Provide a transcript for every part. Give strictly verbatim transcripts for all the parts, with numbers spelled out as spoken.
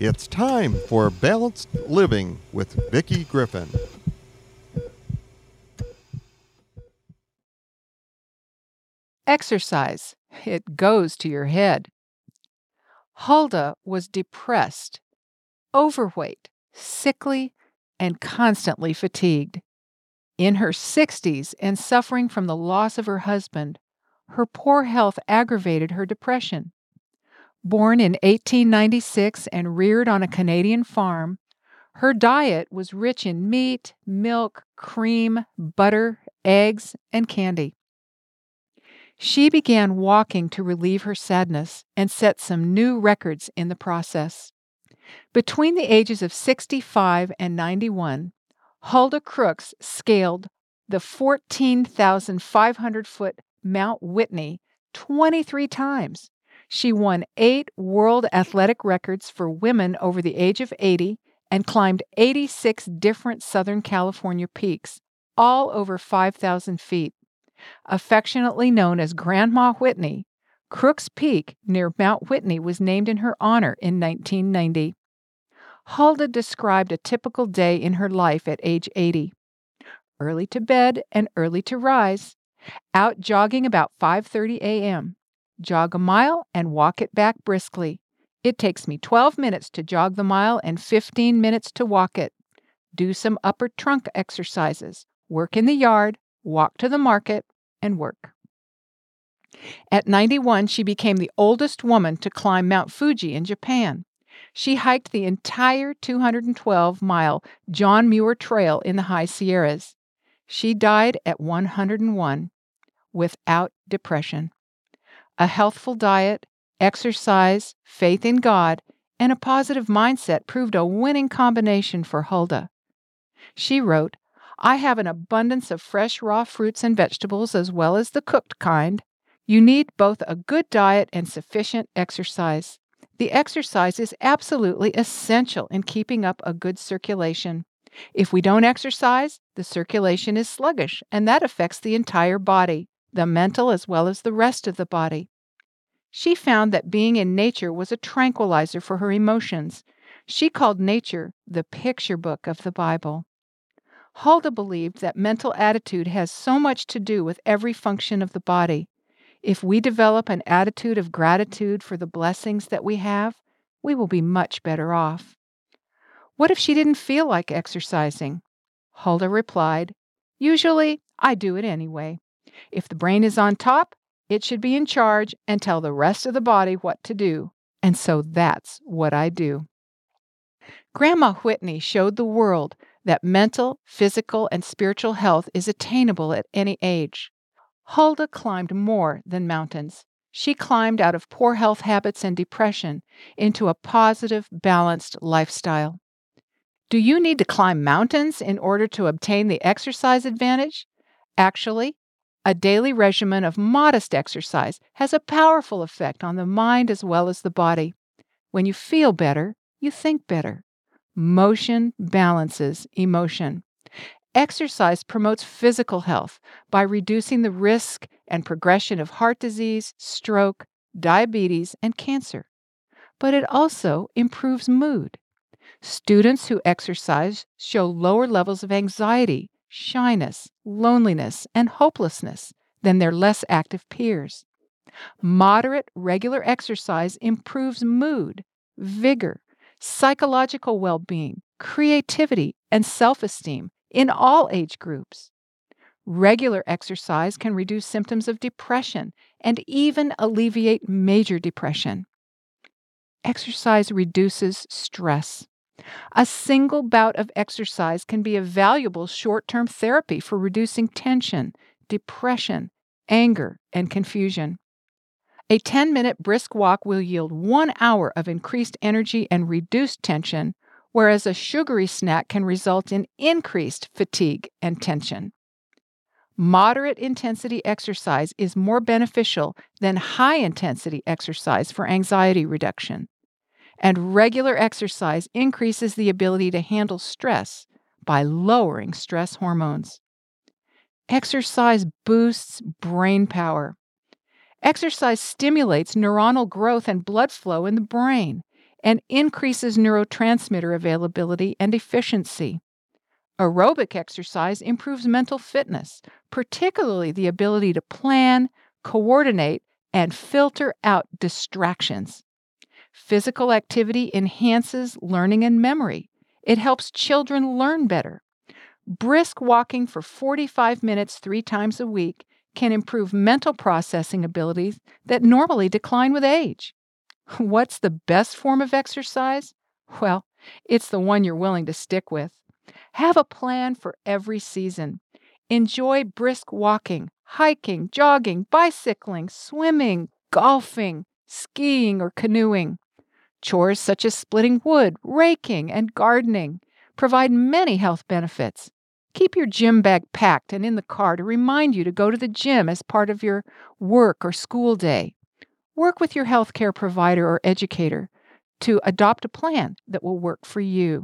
It's time for Balanced Living with Vicki Griffin. Exercise. It goes to your head. Huldah was depressed, overweight, sickly, and constantly fatigued. In her sixties and suffering from the loss of her husband, her poor health aggravated her depression. Born in eighteen ninety-six and reared on a Canadian farm, her diet was rich in meat, milk, cream, butter, eggs, and candy. She began walking to relieve her sadness and set some new records in the process. Between the ages of sixty-five and ninety-one, Huldah Crooks scaled the fourteen thousand five hundred foot Mount Whitney twenty-three times. She won eight world athletic records for women over the age of eighty and climbed eighty-six different Southern California peaks, all over five thousand feet. Affectionately known as Grandma Whitney, Crooks Peak near Mount Whitney was named in her honor in nineteen ninety. Huldah described a typical day in her life at age eighty. Early to bed and early to rise. Out jogging about five thirty a.m. Jog a mile and walk it back briskly. It takes me twelve minutes to jog the mile and fifteen minutes to walk it. Do some upper trunk exercises. Work in the yard, walk to the market, and work. At ninety-one, she became the oldest woman to climb Mount Fuji in Japan. She hiked the entire two hundred twelve mile John Muir Trail in the High Sierras. She died at one hundred one without depression. A healthful diet, exercise, faith in God, and a positive mindset proved a winning combination for Huldah. She wrote, "I have an abundance of fresh raw fruits and vegetables as well as the cooked kind. You need both a good diet and sufficient exercise. The exercise is absolutely essential in keeping up a good circulation. If we don't exercise, the circulation is sluggish, and that affects the entire body, the mental as well as the rest of the body." She found that being in nature was a tranquilizer for her emotions. She called nature the picture book of the Bible. Huldah believed that mental attitude has so much to do with every function of the body. If we develop an attitude of gratitude for the blessings that we have, we will be much better off. What if she didn't feel like exercising? Huldah replied, "Usually, I do it anyway. If the brain is on top, it should be in charge and tell the rest of the body what to do. And so that's what I do." Grandma Whitney showed the world that mental, physical, and spiritual health is attainable at any age. Huldah climbed more than mountains. She climbed out of poor health habits and depression into a positive, balanced lifestyle. Do you need to climb mountains in order to obtain the exercise advantage? Actually, a daily regimen of modest exercise has a powerful effect on the mind as well as the body. When you feel better, you think better. Motion balances emotion. Exercise promotes physical health by reducing the risk and progression of heart disease, stroke, diabetes, and cancer. But it also improves mood. Students who exercise show lower levels of anxiety, shyness, loneliness, and hopelessness than their less active peers. Moderate, regular exercise improves mood, vigor, psychological well-being, creativity, and self-esteem in all age groups. Regular exercise can reduce symptoms of depression and even alleviate major depression. Exercise reduces stress. A single bout of exercise can be a valuable short-term therapy for reducing tension, depression, anger, and confusion. A ten-minute brisk walk will yield one hour of increased energy and reduced tension, whereas a sugary snack can result in increased fatigue and tension. Moderate intensity exercise is more beneficial than high intensity exercise for anxiety reduction. And regular exercise increases the ability to handle stress by lowering stress hormones. Exercise boosts brain power. Exercise stimulates neuronal growth and blood flow in the brain. and increases neurotransmitter availability and efficiency. Aerobic exercise improves mental fitness, particularly the ability to plan, coordinate, and filter out distractions. Physical activity enhances learning and memory. It helps children learn better. Brisk walking for forty-five minutes three times a week can improve mental processing abilities that normally decline with age. What's the best form of exercise? Well, it's the one you're willing to stick with. Have a plan for every season. Enjoy brisk walking, hiking, jogging, bicycling, swimming, golfing, skiing, or canoeing. Chores such as splitting wood, raking, and gardening provide many health benefits. Keep your gym bag packed and in the car to remind you to go to the gym as part of your work or school day. Work with your healthcare provider or educator to adopt a plan that will work for you.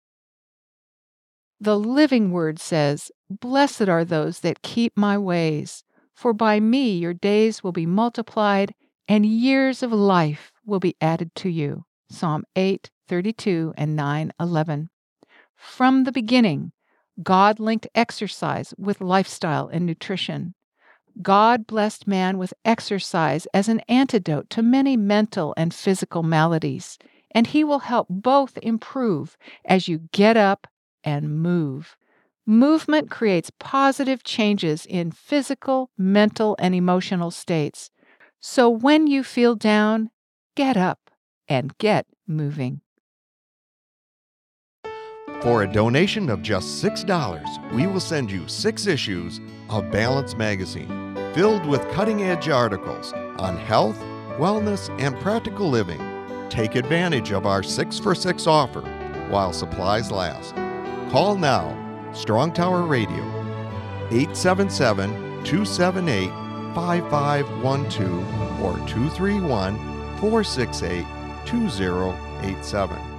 The Living Word says, "Blessed are those that keep my ways, for by me your days will be multiplied and years of life will be added to you." Psalm eight thirty-two and nine eleven. From the beginning, God linked exercise with lifestyle and nutrition. God blessed man with exercise as an antidote to many mental and physical maladies, and He will help both improve as you get up and move. Movement creates positive changes in physical, mental, and emotional states. So when you feel down, get up and get moving. For a donation of just six dollars, we will send you six issues of Balance Magazine, filled with cutting-edge articles on health, wellness, and practical living. Take advantage of our six for six offer while supplies last. Call now, Strong Tower Radio, eight seven seven, two seven eight, five five one two or two three one, four six eight, two zero eight seven.